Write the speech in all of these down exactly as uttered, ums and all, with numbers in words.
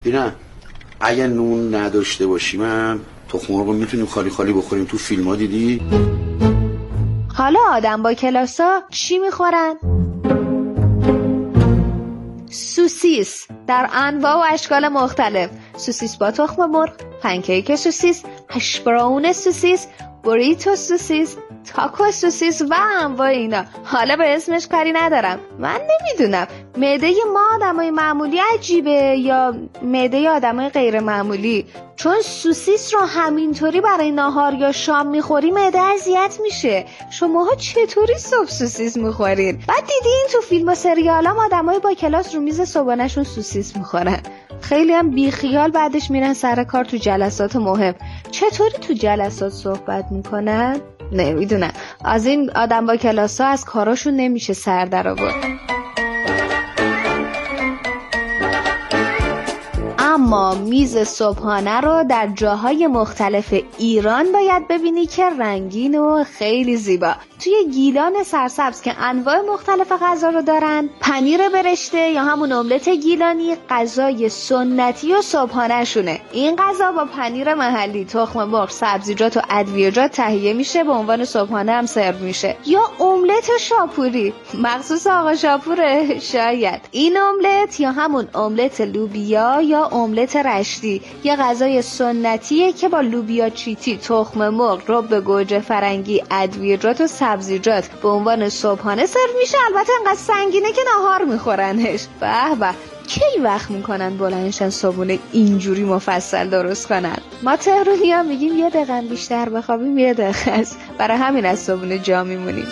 دیدن اگه نون نداشته باشیم هم تخم مرغ میتونیم خالی خالی بخوریم. تو فیلم ها دیدی؟ حالا آدم با کلاسا چی میخورن؟ سوسیس در انواع و اشکال مختلف. سوسیس با تخم مرغ، پنکیک سوسیس، هش براون سوسیس، بوریتو سوسیس، تاکو سوسیس و انواع اینا. حالا به اسمش کاری ندارم. من نمیدونم معده ما آدمای معمولی عجیبه یا معده آدمای غیر معمولی، چون سوسیس رو همینطوری برای ناهار یا شام میخوری معده اذیت میشه. شماها چطوری صبح سوسیس میخورین؟ بعد دیدین تو فیلم و سریال هم آدمای با کلاس رو میز صبحانه‌شون سوسیس میخورن. خیلی هم بیخیال بعدش میرن سر کار تو جلسات مهم. چطوری تو جلسات صحبت میکنن؟ نمیدونم. از این آدم با کلاس ها از کاراشون نمیشه سر در آورد. اما میز صبحانه رو در جاهای مختلف ایران باید ببینی که رنگین و خیلی زیبا. توی گیلان سرسبز که انواع مختلف غذا رو دارن، پنیر برشته یا همون املت گیلانی غذای سنتی و صبحانه شونه. این غذا با پنیر محلی، تخم مرغ، سبزیجات و ادویه‌جات تهیه میشه، به عنوان صبحانه هم سرو میشه. یا املت شاپوری، مخصوص آقا شاپوره شاید. این املت یا همون املت لوبیا یا املت رشتی یه غذای سنتیه که با لوبیا چیتی، تخم مرغ، رب گوجه فرنگی، ادویه‌جات و سبزیجات به عنوان صبحانه سرو میشه. البته انقدر سنگینه که ناهار میخورنش. به به، کی وقت میکنن بلندشن صبحونه اینجوری مفصل درست کنن؟ ما تهرونی ها میگیم یه دقیقه بیشتر بخوابیم یه دقیقه است. برای همین از صبحونه جا میمونیم.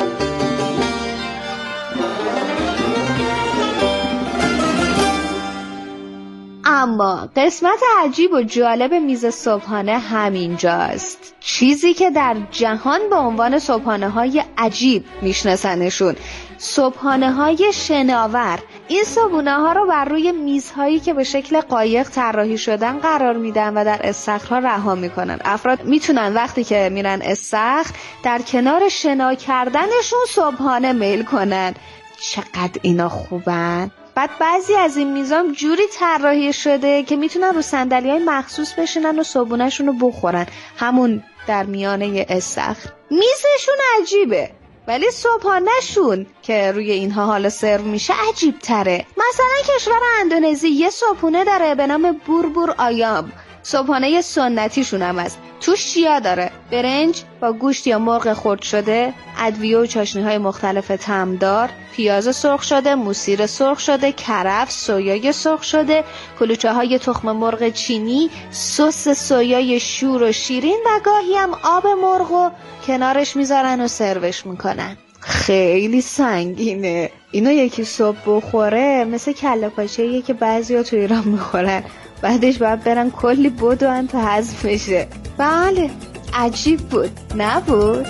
اما قسمت عجیب و جالب میز صبحانه همینجاست. چیزی که در جهان به عنوان صبحانه های عجیب میشناسنشون، صبحانه های شناور. این صبحانه ها رو بر روی میزهایی که به شکل قایق طراحی شدن قرار میدن و در استخرها رها میکنن. افراد میتونن وقتی که میرن استخر در کنار شنا کردنشون صبحانه میل کنن. چقدر اینا خوبن. بعد بعضی از این میزام جوری طراحی شده که میتونن رو صندلی‌های مخصوص بشینن و صبحونه‌شون رو بخورن، همون در میانه استخر. میزشون عجیبه ولی صبحانه‌شون که روی اینها حالا سرو میشه عجیب تره. مثلا کشور اندونزی یه صبحونه داره به نام بوربور آیام. صبحانه سنتیشون هم هست. توش چیا داره؟ برنج با گوشت یا مرغ خرد شده، ادویه و چاشنی‌های مختلف طعمدار، پیاز سرخ شده، موسیر سرخ شده، کرفس، سویای سرخ شده، کلوچه‌های تخم مرغ چینی، سس سویای شور و شیرین و گاهی هم آب مرغو کنارش میذارن و سروش میکنن. خیلی سنگینه. اینو یکی صبح بخوره مثل کله پاچه‌ایه که بعضیا تو ایران میخورن، بعدش باید برن کلی بدوئن تا هضم بشه. بله عجیب بود نبود؟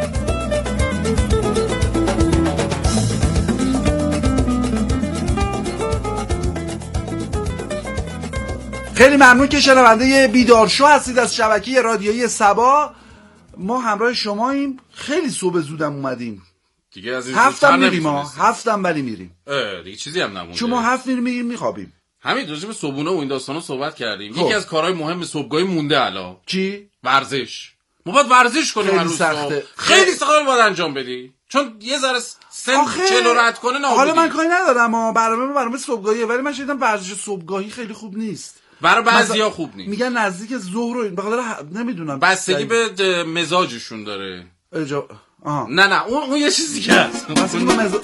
خیلی ممنون که شنونده بیدارشو هستید از شبکه رادیویی صبا. ما همراه شماییم. خیلی صبح زودم اومدیم دیگه. عزیز هفتم میریم ها هفتم ولی میریم دیگه، چیزی هم نمونده. چون ما هفت میریم میریم میخوابیم. همین راجع به صبحونه و این داستانا صحبت کردیم. خب. یکی از کارهای مهم صبحگاهی مونده الان. چی؟ ورزش. ما باید ورزش کنیم هر روز. سخته. خیلی سخته باید انجام بدی، چون یه ذره سن چلو رد کنه نابودی. حالا من کاری ندارم ها، برنامه برنامه صبحگاهیه، ولی من شنیدم ورزش صبحگاهی خیلی خوب نیست. برای بعضیا خوب نیست. میگن نزدیک ظهر و به خاطر نمیدونم بستگی به مزاجشون داره. اجا... آها. نه نه اون اون یه چیز دیگه است. مثلا مزاج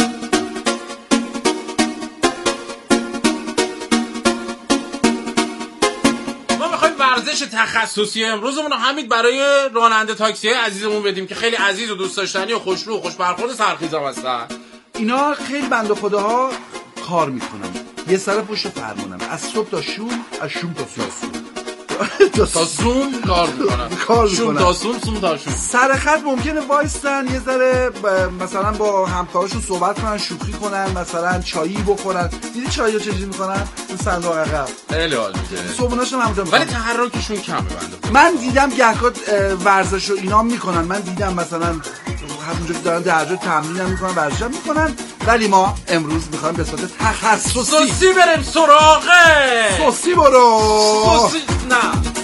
ورزش تخصصی امروزمون رو همین برای راننده تاکسی های عزیزمون بدیم که خیلی عزیز و دوست داشتنی و خوشرو و خوش برخورد سرخیزام هستن. اینا خیلی بنده خداها کار میکنن، یه سر پشت فرمونن، از صبح تا شوم، از شوم تا سوم تا سوم کار میکنن، کار شوم میکنن. تا سوم، سوم تا شوم. سر خط ممکنه وایستن یه ذره مثلا با همکاراشون صحبت کنن، شوخی کنن، مثلا چایی بخورن. دیدی چایو چجوری میکنن؟ تو صندوق عقب. خیلی حال میده. صبحونه‌شون هم میکنن ولی تحرکشون کمه بنده. من دیدم گهکات ورزش رو اینا میکنن. من دیدم مثلا همونجا که دارن درجه تمرین هم میکنن، ورزش هم میکنن، ولی ما امروز میخوایم به صورت تخصصی سوسی بریم سراغه. سوسی برو. سوسی نه.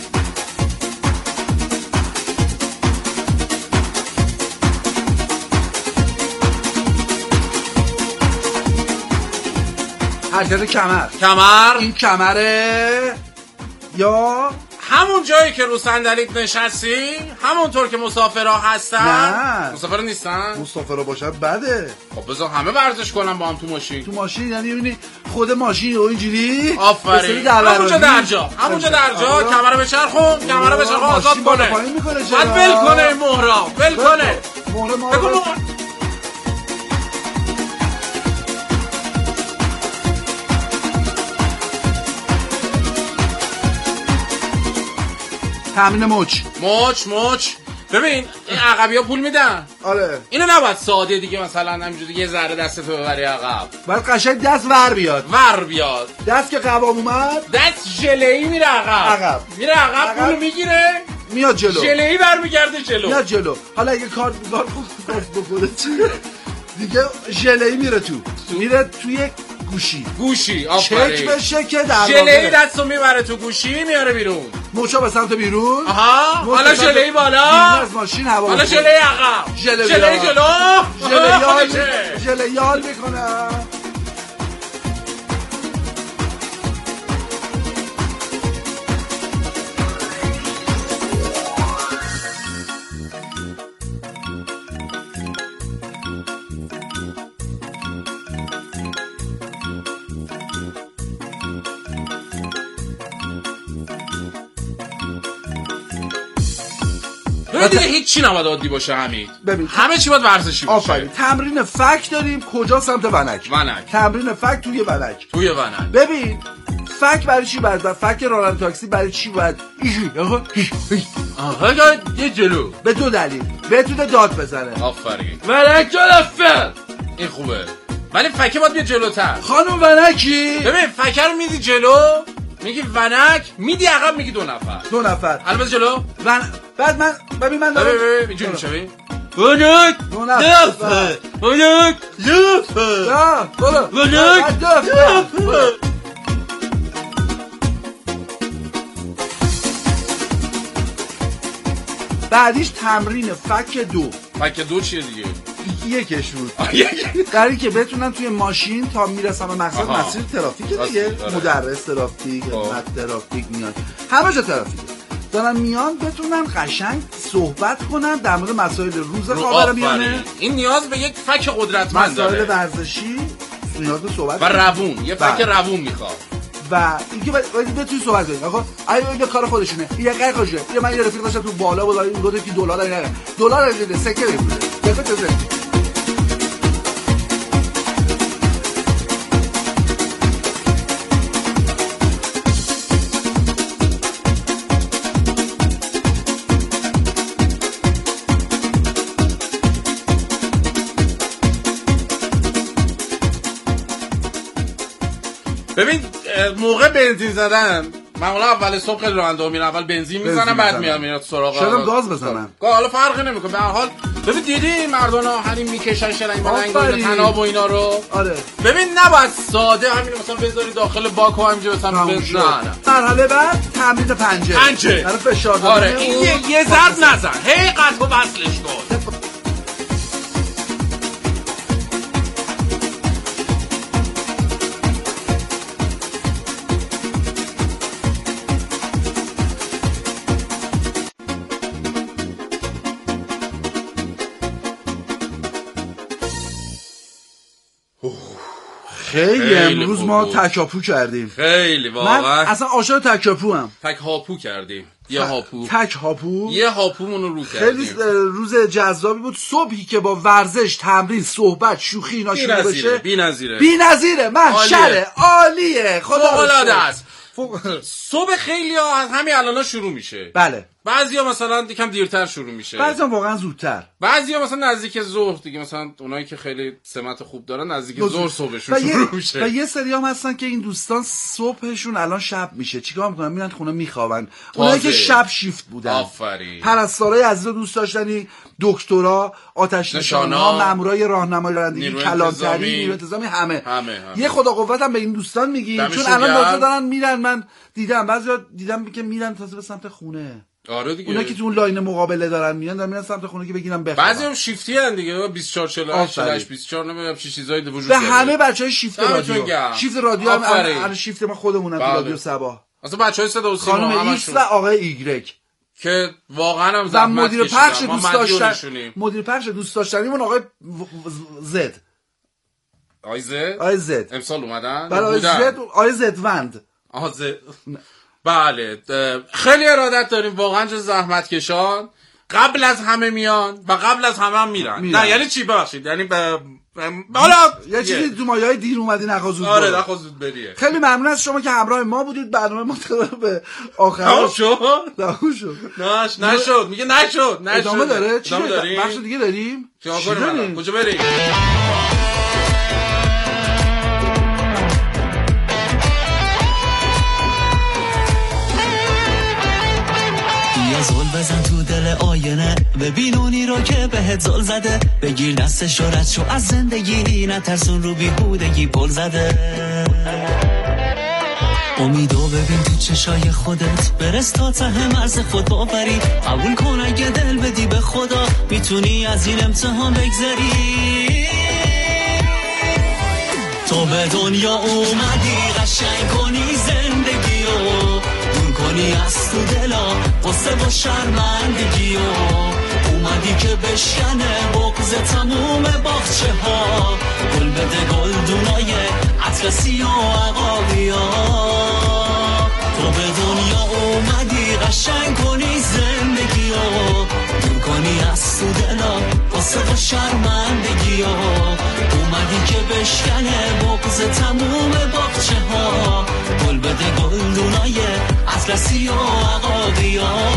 حرکت کمر. کمر. این کمره یا همون جایی که رو صندلیت نشستی، همونطور که مسافرها هستن. نه مسافرها نیستن. مسافرها باشد بده. خب بذار همه ورزش کنن با هم تو ماشین. تو ماشین یعنی ببینی خود ماشین و اینجوری. آفرین. همونجا درجا همونجا درجا کمر بچرخون، کمر بچرخون آزاد کنه. بعد ول کنه این مهرا، ول کنه مهره ما. تمرین مچ. مچ مچ. ببین این عقبی ها پول میدن. آره. اینو نباید ساده دیگه مثلا همینجوری یه ذره دستتو ببری عقب. باید قشنگ دست ور بیاد. ور بیاد. دست که قوام اومد دست ژله‌ای میره عقب. عقب. میره عقب پول میگیره. میاد جلو. ژله‌ای برمیگرده جلو. میاد جلو. حالا اگه کارت کار کارت بکنه چی؟ دیگه ژله‌ای میره تو. میره توی گوشی. گوشی آفرین. چک بشه که در واقع ژله‌ای دستو میبره تو گوشی میاره بیرون. موچا به سمت بیرون. آها. حالا ژله‌ای بالا. از ماشین هوا. حالا ژله‌ای عقب. ژله‌ای جلو. ژله‌ای ژله‌ای حال میکنه. دیگه هیچی نباید عادی باشه همین. ببین همه چی باید ورزشی باشه. آفرین. تمرین فک داریم. کجا؟ سمت ونک. ونک. تمرین فک توی ونک. توی ونک. ببین فک برای چی باید؟ فک راننده تاکسی برای چی باید؟ آها آها یه جلو. به دو دلیل. بتونه داد بزنه. آفرین. ونک جلوه. این خوبه. ولی فکه باید بیاد جلوتر. خانم ونکی. ببین فکه رو میدی جلو، میگی ونک، میدی عقب میگی دو نفر. دو نفر. البته جلو. ون بعد من ببین من دارم ببین ببین اینجوری میشه ببین. ونک دو نفر. ونک لفه. نه برو. ونک لفه. بعدیش تمرین فک دو. فک دو چیه دیگه؟ یکش بود. در این که بتونن توی ماشین تا میرسن به مقصد مسیر ترافیک دیگه. مدرس ترافیک، مد ترافیک میاد. همه جا ترافیک. دارن میان بتونن قشنگ صحبت کنن در مورد مسائل روز خاورمیانه. این نیاز به یک فک قدرتمند داره. مسائل ورزشی نیاز به صحبت و روون، یه فک روون میخواد. و اینکه باید بتونی صحبت کنی. آقا آیا این کار خودشونه؟ یه قای خودشه. یا من یه رفیق داشتم تو بالا بود این گفت که دلار نه. دلار نمیده، سکه نمیده. چه چه ببین موقع بنزین زدن معمولا اول صبح خیلی راننده میرن اول بنزین میزنن بعد میان میاد سراغ شاید گاز بزنن. حالا فرقی نمیکنه. به هر حال ببین دیدی مردان آهنین میکشن شلنگ بلنگ و تناب و اینا رو. آره ببین نباید ساده همین مثلا بذاری داخل باک و همینجا مثلا بنزین. نه نه مرحله بعد تمرین پنجه. پنجه برای فشار دادن. آره این یه, یه ضرب نزن هی قطع و وصلش کن. خیلی امروز ما تکاپو کردیم. خیلی واقعا. من اصلا عاشق تکاپو ام. تک هاپو کردیم. یه هاپو. تک هاپو. یه هاپومون رو رو کردیم. خیلی روز جذابی بود. صبحی که با ورزش، تمرین، صحبت، شوخی اینا شروع بشه. بی‌نظیره. بی‌نظیره. محشره. عالیه. خدا فوق‌العاده است. صبح خیلی ها از همین الان شروع میشه. بله. بعضیا مثلا یکم دیرتر شروع میشه، بعضیا واقعا زودتر، بعضیا مثلا نزدیک ظهر دیگه، مثلا اونایی که خیلی سمت خوب دارن نزدیک ظهر صبحشون شروع میشه. و یه سری هم هستن که این دوستان صبحشون الان شب میشه، چیکار میکنن؟ میرن خونه میخوابن. اونایی که شب شیفت بودن، آفرین، پرستارای عزیز و دوست داشتنی، دکترا، آتش نشانا، مامورای راهنمایی رانندگی، کلانتری، نیروی انتظامی، همه. همه همه یه خدا قوتم به این دوستان میگیم، چون الان تازه دارن میرن. من دیدم بعضیا دیدم که میرن تازه به سمت خونه. آره دیگه، اونا که تو اون لاین مقابله دارن میان دارن میرن سمت خونه که بگیرن بخوابن. بعضی هم شیفتی ان دیگه، بیست و چهار چهل و هشت بیست و چهار نمیدونم چه چیزایی وجود داره. به همه بچهای شیفت رادیو، شیفت رادیو هم الان شیفت ما خودمونم تو رادیو صبا، اصلا بچهای صدا و سیما خانم ایکس و آقای ایگرگ که واقعا هم زحمت مدیر پخش ما دوست داشتن، مدیر پخش دوست داشتنیمون آقای زد، آقای زد آقای زد امسال اومدن. بله آقای زد، آقای زدوند. آها زد. بله خیلی ارادت داریم واقعا، جز زحمت کشان قبل از همه میان و قبل از همه هم میرن, میرن. نه یعنی چی ببخشید، یعنی به حالا یه چیزی تو مایه‌های دیر اومدی نخوا زود. آره نخوا زود بریه. خیلی ممنون از شما که همراه ما بودید. برنامه ما به آخر شد. نه شد. نش نشد. میگه نشد. نشد. ادامه داره؟ چی داریم؟ بخش دیگه داریم؟ چی داریم؟ کجا بریم؟ زل بزن تو دل آینه، ببین اونی رو که بهت زل زده، بگیر دستش و رد شو از زندگی، نترسون رو بیهودگی پل زده. امیدو ببین تو چشای خودت، برس تا ته مرز خود باوری، قبول کن اگه دل بدی به خدا، میتونی از این امتحان بگذری. تو به دنیا اومدی قشنگ کنی زندگیو، کنی از تو دلا قصه و شرمندگی، و اومدی که بشکنه بغض تموم باغچه ها، گل بده گلدونای اطلسی و عقابی ها. تو به دنیا اومدی قشنگ کنی زندگی، و دور کنی از تو دلا قصه و شرمندگی، و اومدی که بشکنه بغض تموم باغچه ها، گل بده گلدونای اطلسی و عقابی ها.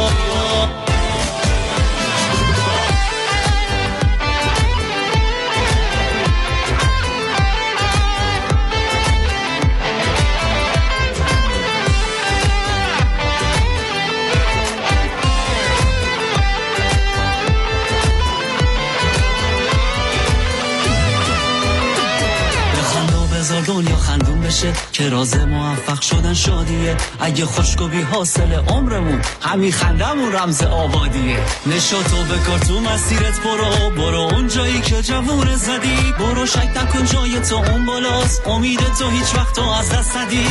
بذار دنیا خندون بشه که راز موفق شدن شادیه، اگه خوشگو بی حاصل عمرمون همین خندمون رمز آبادیه. نشاتو بکار تو مسیرت برو، برو اون جایی که جوونه زدی، برو شک نکن جای تو اون بالاست، امید تو هیچ وقت تو از دست ندی.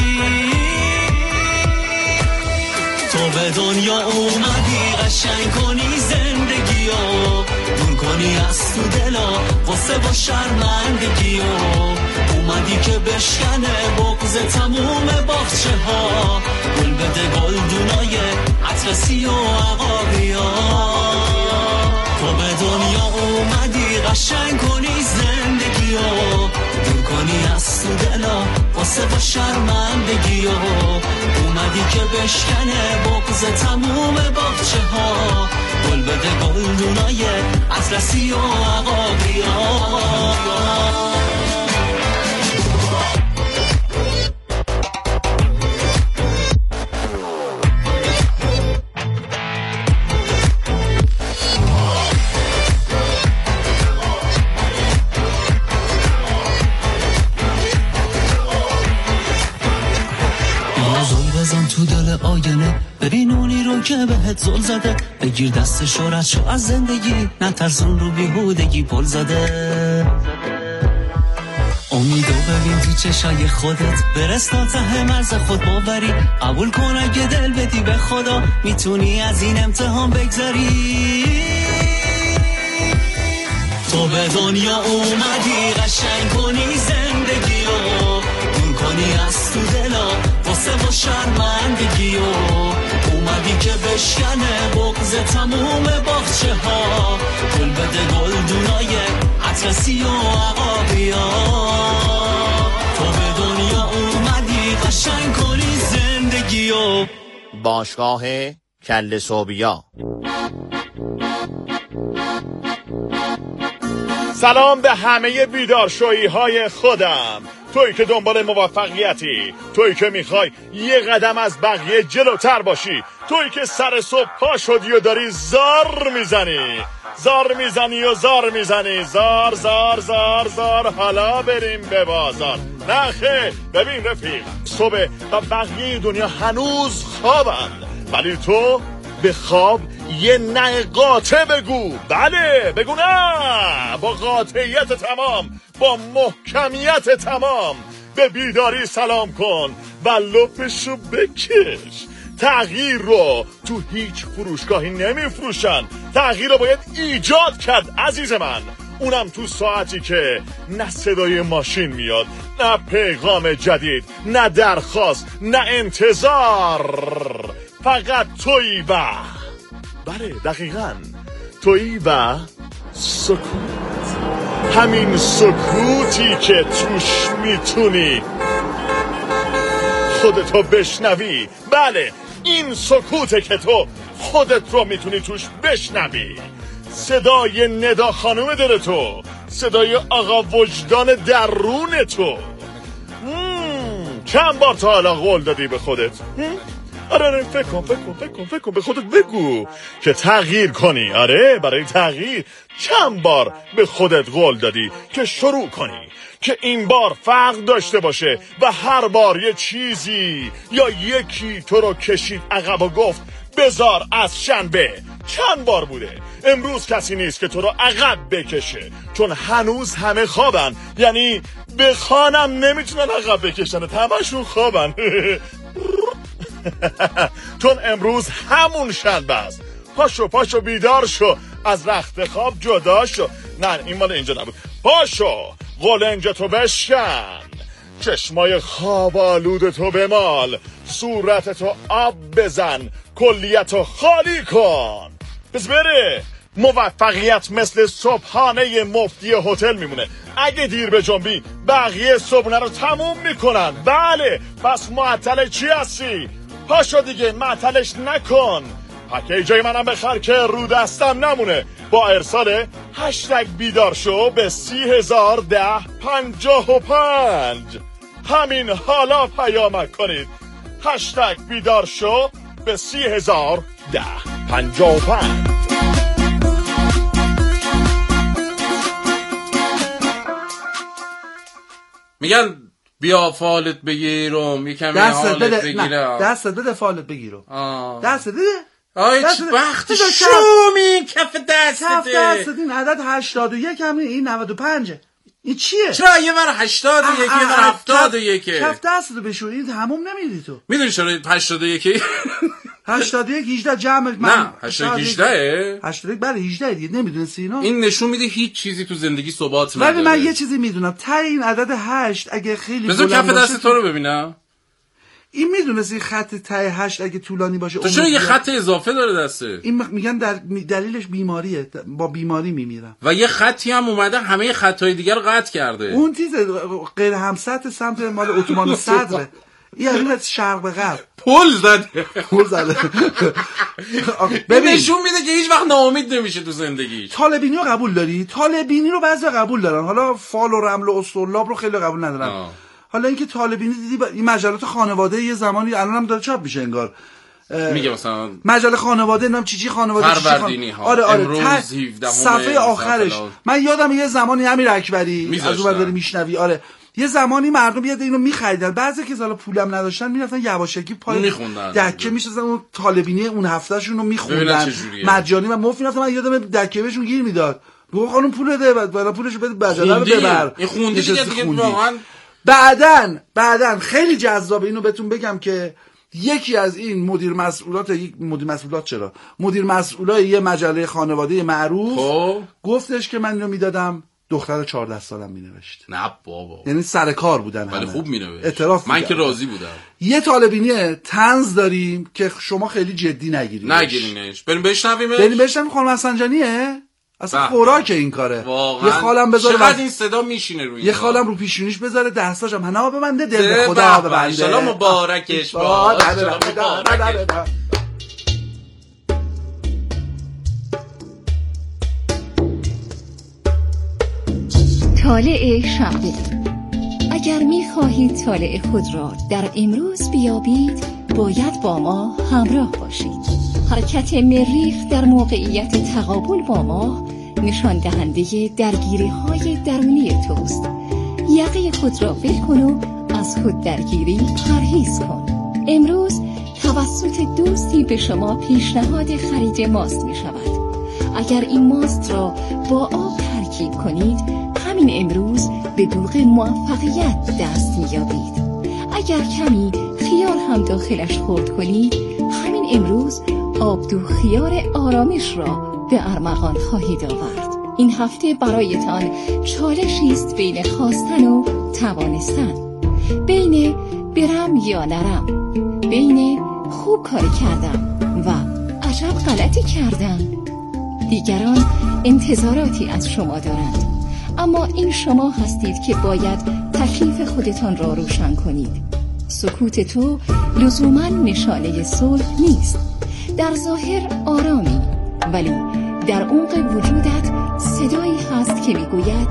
تو به دنیا اومدی قشنگ کنی زندگیو، دور کنی از تو دلا قصه و شرمندگیو، اومدی که بشکنه بغض تموم باغچه ها، گل بده گلدونای اطلسی و عقابی ها. تو به دنیا اومدی قشنگ کنی زندگیو، دور کنی از تو دلا قصه و شرمندگیو، اومدی که بشکنه بغض تموم باغچه ها، گل بده گلدونای اطلسی و عقابی ها. بزن تو دل آینه، ببین اونی رو که بهت زل زده، بگیر دستش و رد شو از زندگی، نترسون رو بیهودگی پل زده. امیدو ببین تو چشای خودت، برس تا ته مرز خود باوری، قبول کن اگه دل بدی به خدا، میتونی از این امتحان بگذری. تو به دنیا اومدی قشنگ کنی زندگیو، دور کنی از تو دلا قصه و شرمندگیو، اومدی که بشکنه بغض تموم باغچه ها، گل بده گلدونای اطلسی و عقابی ها. تو به دنیا اومدی قشنگ کنی زندگیو. باشگاه کله صوبیا. سلام به همه بیدارشویی های خودم. تویی که دنبال موفقیتی، تویی که میخوای یه قدم از بقیه جلوتر باشی، تویی که سر صبح پا شدی و داری زار میزنی زار میزنی و زار میزنی زار زار زار زار حالا بریم به بازار. نه خیر، ببین رفیق، صبح و بقیه دنیا هنوز خوابن، ولی تو به خواب یه نه قاطع بگو. بله بگو نه، با قاطعیت تمام، با محکمیت تمام به بیداری سلام کن و لپشو بکش. تغییر رو تو هیچ فروشگاهی نمیفروشن، تغییر رو باید ایجاد کرد عزیز من، اونم تو ساعتی که نه صدای ماشین میاد، نه پیغام جدید، نه درخواست، نه انتظار، فقط تویی و بله دقیقاً تویی و سکوت. همین سکوتی که توش میتونی خودتو بشنوی. بله این سکوته که تو خودت رو میتونی توش بشنوی. صدای ندا خانم دل تو، صدای آقا وجدان درون تو. چند بار تا حالا قول دادی به خودت؟ آره آره فکر کن فکر کن فکر کن فکر کن به خودت بگو که تغییر کنی. آره برای تغییر چند بار به خودت قول دادی که شروع کنی، که این بار فرق داشته باشه و هر بار یه چیزی یا یکی تو رو کشید عقب و گفت بذار از شنبه. چند بار بوده؟ امروز کسی نیست که تو رو عقب بکشه، چون هنوز همه خوابن، یعنی بخوانم نمیتونن عقب بکشن، همشون خوابن. چون امروز همون شنبه است. پاشو پاشو بیدار شو، از رخت خواب جدا شو. نه این مال اینجا نبود. پاشو قلنج تو بشکن، چشمای خواب آلود تو بمال، صورت تو آب بزن، کلیت تو خالی کن. بس بره. موفقیت مثل صبحانه مفتی هتل میمونه، اگه دیر به جنبی بقیه صبحونه رو تموم میکنن. بله پس معطل چی هستی؟ پاشو دیگه معطلش نکن. پکیجای منم بخر که رو دستم نمونه، با ارسال هشتگ بیدار شو به سی هزار ده پنجاه و پنج. همین حالا پیامک کنید هشتگ بیدار شو به سی هزار ده پنجاه و پنج. میگن بیا فالت بگیرم، یکم دستت بده بگیرم. دستت بده فالت بگیرم. دستت بده. آی وقتی شو می کف دستت کف دستت. این عدد هشتاد و یک هم این نود و پنج. این چیه؟ چرا یه بار هشتاد و یک یه بار هفتاد و یک کف دستت بشوری این تموم نمیدی تو. میدونی چرا هشتاد و یک هشتاد و یک هجده جمع من نه هشتاد و یک هجده هشتاد و یک بله هجده دیگه. نمیدونستی اینا؟ این نشون میده هیچ چیزی تو زندگی ثبات نداره. ولی من یه چیزی میدونم، تا این عدد هشت اگه خیلی بذار کف دست تو رو ببینم. این میدونستی خط ته هشت اگه طولانی باشه تو چرا یه خط اضافه داره دسته؟ این میگن در دلیلش بیماریه، با بیماری میمیرم. و یه خطی هم اومده همه خطای دیگر رو قطع کرده. اون چیز غیر همسط سمت مال اتوبان صدره. یعنی شرق به غرب پل زده پل زده. ببین نشون میده که هیچ وقت ناامید نمیشه تو زندگی. طالبینی رو قبول داری؟ طالبینی رو بعضی قبول دارن، حالا فال و رمل و استرلاب رو خیلی قبول ندارن. آه. حالا اینکه طالبینی دیدی با این مجلات خانواده یه زمانی الان هم داره چاپ میشه انگار، میگه مثلا مجله خانواده نام چی چی خانواده چی خان... ها. آره آره امروز هفدهم صفحه آخرش من یادم یه زمانی امیر اکبری از اون داره میشنوی. آره یه زمانی مردم بیاد اینو میخریدن، بعضی که حالا پولم نداشتن میرفتن یواشکی پای دکه میشستن اون طالبینی اون هفتهشون رو میخوندن مجانی و مفت. میرفتن من یادم دکه بهشون گیر میداد، بگو خانم پول بده بعد پولشو بده مجله رو ببر. این خوندی دیگه دیگه واقعا. بعدن بعدن خیلی جذابه اینو بهتون بگم که یکی از این مدیر مسئولات یک مدیر مسئولات چرا مدیر مسئولای یه مجله خانواده معروف خب. گفتش که من اینو میدادم دختر چهارده سالم مینوشت. نه بابا، یعنی سر کار بودن، ولی خوب مینوشت. اعتراف من که راضی بودم. یه طالبینی طنز داریم که شما خیلی جدی نگیرید. نگیرینش. بریم بشنویمش. بریم بشنویم. خانم حسنجانیه اصلا خوراک این کاره. واقعا. یه خالم بذاره چقدر این صدا میشینه روی یه خالم رو پیشونیش بذاره دستاشم حنا ببنده دل به خدا ببنده. ان شاءالله مبارکش باشه. طالع شنبه. اگر می‌خواهید طالع خود را در امروز بیابید، باید با ما همراه باشید. حرکت مریخ در موقعیت تقابل با ماه نشان دهنده درگیری‌های درونی توست. یقه خود را ول کن و از خود درگیری پرهیز کن. امروز توسط دوستی به شما پیشنهاد خرید ماست می شود. اگر این ماست را با آب ترکیب کنید، همین امروز به دوغ موفقیت دست می یابید. اگر کمی خیار هم داخلش خرد کنید، همین امروز آبدو خیار آرامش را به ارمغان خواهید آورد. این هفته برایتان چالشی است بین خواستن و توانستن، بین برم یا نرم، بین خوب کاری کردم و عجب غلطی کردم. دیگران انتظاراتی از شما دارند، اما این شما هستید که باید تکلیف خودتان را روشن کنید. سکوت تو لزوما نشانه صلح نیست. در ظاهر آرامی، ولی در عمق وجودت صدایی هست که میگوید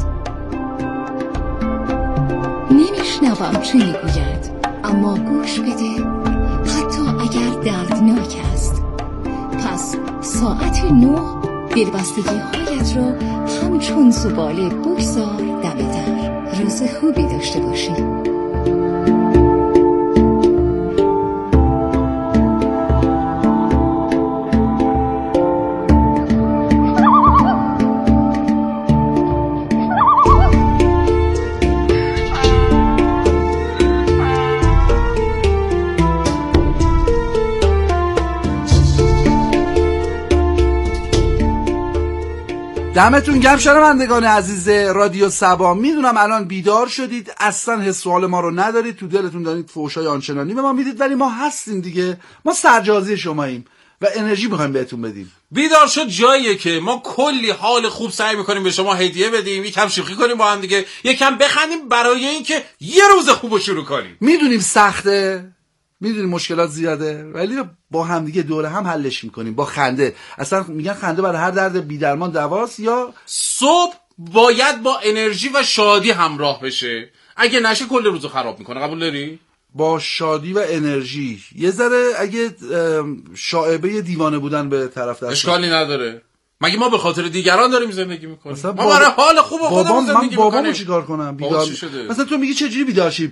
نمیشنوم چه میگوید، اما گوش بده، حتی اگر دردناک است. پس ساعت نه دلبستگی هایت را همچون زباله بگذار دم در. روز خوبی داشته باشی. دمتون گرم شنوندگان عزیز رادیو سبا. میدونم الان بیدار شدید، اصلا حس و حال ما رو ندارید، تو دلتون دارید فحشای آنچنانی به ما میدید، ولی ما هستیم دیگه. ما سرجازی شماییم و انرژی میخوایم بهتون بدیم. بیدار شد جاییه که ما کلی حال خوب سعی میکنیم به شما هدیه بدیم، یکم شوخی کنیم با هم دیگه، یکم بخندیم برای اینکه یه روز خوبو شروع کنیم. میدونیم سخته، میدونیم مشکلات زیاده، ولی با هم دیگه دوره هم حلش میکنیم با خنده. اصلا میگن خنده برای هر درد بی‌درمان دواست. یا صبح باید با انرژی و شادی همراه بشه، اگه نشه کل روزو خراب میکنه. قبول داری؟ با شادی و انرژی یه ذره اگه شائبه دیوانه بودن به طرف دست اشکالی نداره. مگه ما به خاطر دیگران داریم زندگی میکنیم؟ ما بابا... برای حال خوب خودمون زندگی میکنیم. من بابامو چیکار کنم؟ بیدار مثلا تو میگی چه جوری بیدار شیم؟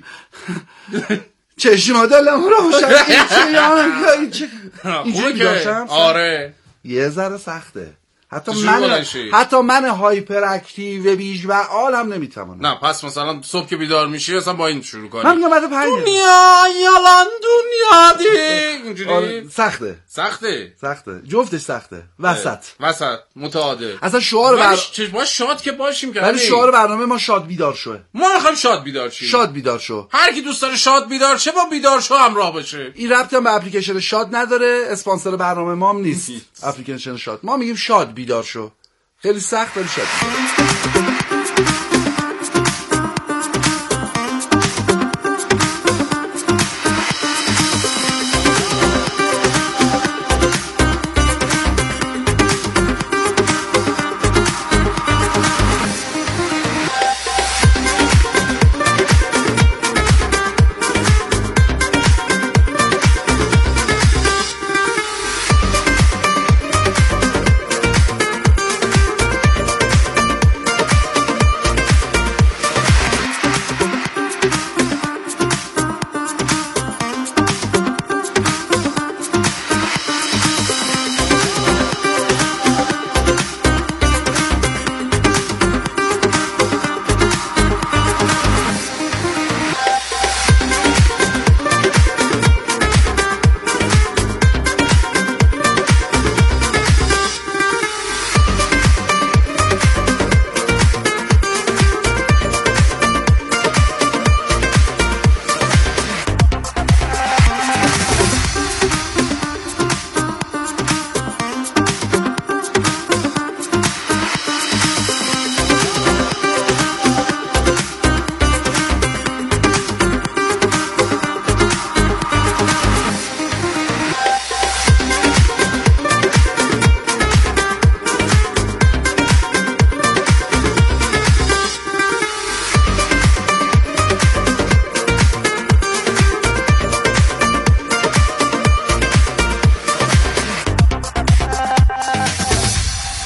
چشم دلم روشن. این چه اینجوری بیدارشم؟ آره یه ذره سخته. حتی من حتی من هایپر اکتیو بیج و آل هم نمیتونم. نه پس مثلا صبح که بیدار میشی اصلا با این شروع کنی. من میگم بعد پنج دنیا یالان دنیا دی اینجوری. آره سخته سخته سخته جفتش سخته. وسط وسط متعادل. اصلا شعار بر ما شاد که باشیم که ولی شعار برنامه ما شاد بیدار شو. ما میخوایم شاد بیدار شیم. شاد بیدار شو. هر کی دوست داره شاد بیدار شه با بیدار شو همراه باشه. این ربطی هم به اپلیکیشن شاد نداره، اسپانسر برنامه ما هم نیست. اپلیکیشن شاد ما میگیم شاد بیدار شو. خیلی سخت ولی شاد بیدار.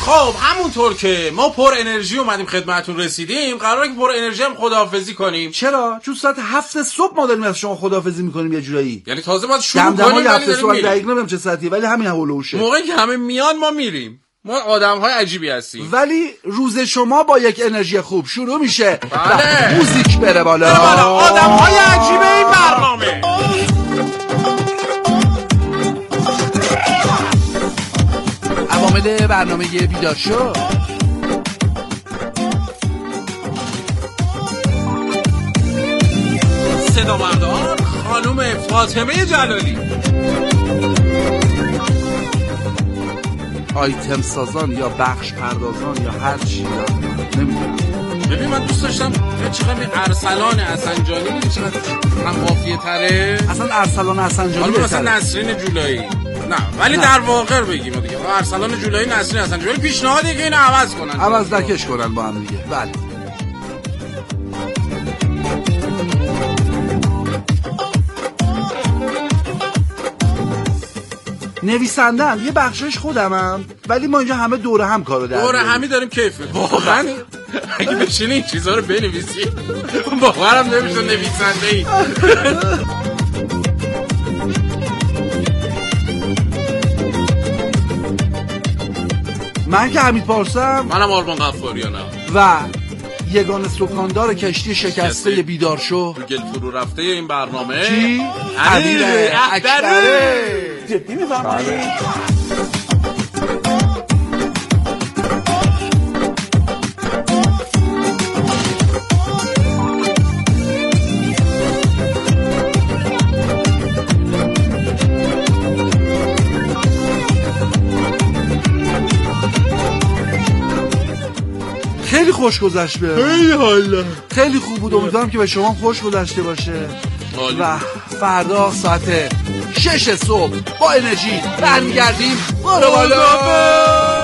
خب همونطور که ما پر انرژی اومدیم خدمتتون رسیدیم، قراره که پر انرژی هم خداحافظی کنیم. چرا؟ چون ساعت هفت صبح ما داریم از شما خداحافظی میکنیم یه جورایی. یعنی تازه باید شروع کنیم ولی هفت صبح دقیق نمیدونم چه ساعتیه ولی همین هولوشه. موقعی که همه میان ما میریم. ما آدم‌های عجیبی هستیم. ولی روز شما با یک انرژی خوب شروع میشه. بله. موزیک بره بالا. بره بالا. آدم‌های عجیب این برنامه. عوامل برنامه بیدار شو. صدا مردان خانم فاطمه جلالی. آیتم سازان یا بخش پردازان یا هر چی نمیدونم. ببین من دوست داشتم چقدر ارسلان حسنجانی میگه چقدر هم قافیه تره. اصلا ارسلان حسنجانی حالا مثلا نسرین جولایی نه ولی نه. در واقع بگیم دیگه ارسلان جولایی نسرین حسنجانی پیشنهادی که اینو عوض کنن عوض نکش کنن با هم دیگه. بله نویسندم یه بخشش خودمم ولی ما اینجا همه دوره هم کارو داریم. دوره همی داریم کیف واقعا. اگه بشینی این چیزا رو بنویسی باورم نمیشه نویسنده ای. من که حمید پارسم. منم آرمان غفاریانم و یگان سکاندار کشتی شکسته بیدار شو گل فرو رفته این برنامه چی؟ امیر اکبره. جدی میفرمایی؟ خیلی خوش گذشت به خیلی حالا خیلی خوب بود. امیدوارم که به شما خوش گذشته باشه و فردا ساعت شش صبح با انرژی برمیگردیم. برو بالا.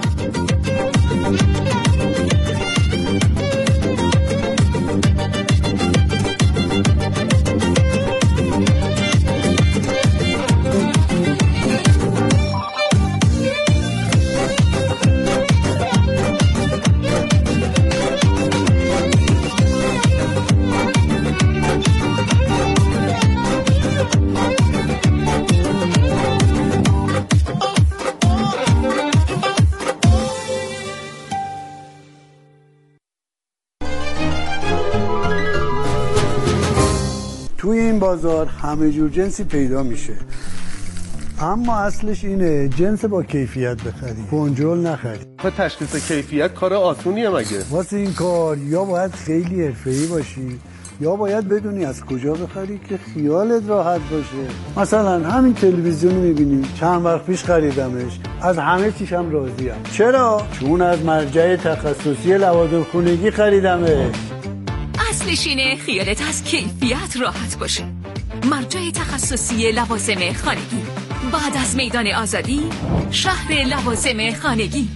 توی این بازار همه جور جنسی پیدا میشه اما اصلش اینه جنس با کیفیت بخری بنجل نخری. خب تشخیص کیفیت کار آسونیه مگه؟ واسه این کار یا باید خیلی حرفه‌ای باشی یا باید بدونی از کجا بخری که خیالت راحت باشه. مثلا همین تلویزیون میبینی چند وقت پیش خریدمش از همه چیش هم راضیم. چرا؟ چون از مرجع تخصصی لوازم خونگی خریدمش. اصلش اینه خیالت از کیفیت راحت باشه. مرجع تخصصی لوازم خانگی بعد از میدان آزادی شهر لوازم خانگی.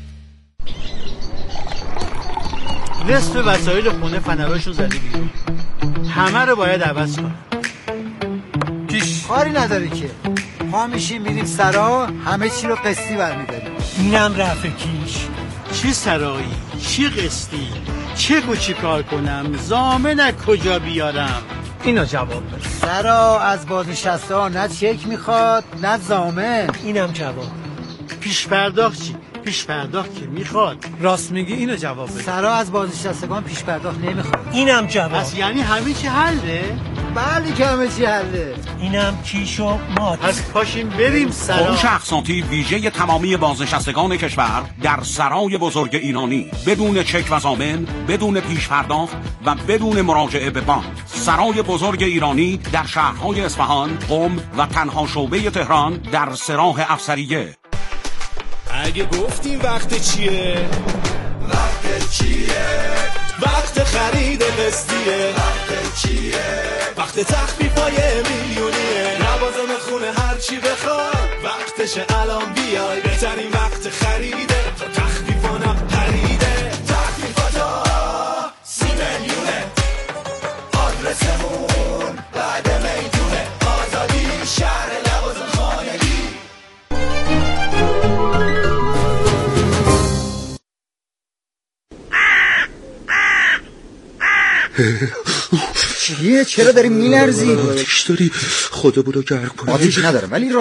نصف وسایل خونه فنراشو زدی بیرون، همه رو باید عوض کن. پیش کاری نداری که ما میشیم میریم سرا همه چی رو قسطی برمیداریم. اینم رفع کیش. چی سرایی چی قسطی چه و چی کار کنم ضامن کجا بیارم اینو جواب بده. سرا از بازنشسته ها نه چک میخواد نه ضامن. اینم جواب. پیش پرداخت چی؟ پیش پرداخت که میخواد. راست میگی اینو جواب بده. سرا از بازنشستگان پیش پرداخت نمیخواد. اینم جواب. پس یعنی همه چی حله؟ بله که همه چی حله. اینم کیش و مات. پس پاشیم بریم سرا. فروش اقساطی ویژه تمامی بازنشستگان کشور در سرای بزرگ ایرانی بدون چک و ضامن، بدون پیش پرداخت و بدون مراجعه به بانک. سرای بزرگ ایرانی در شهرهای اصفهان، قم و تنها شعبه تهران در سراح افسریه. اگه گفتیم وقت چیه؟ وقت چیه؟ وقت خرید قسطیه. وقت چیه؟ وقت تخفیفای میلیونیه. لوازم خونه هر چی بخوای وقتشه الان بیای. بهترین وقت خریده تا تخفیفانم پریده. تخفیفاتا سی میلیونه. آدرسمون بعد میدونه. آزادی شهر لوازم خانگی. چیه؟ چرا داری میلرزی؟ آتیش داری؟ خدا برو گرم کنی. آتیش ندارم ولی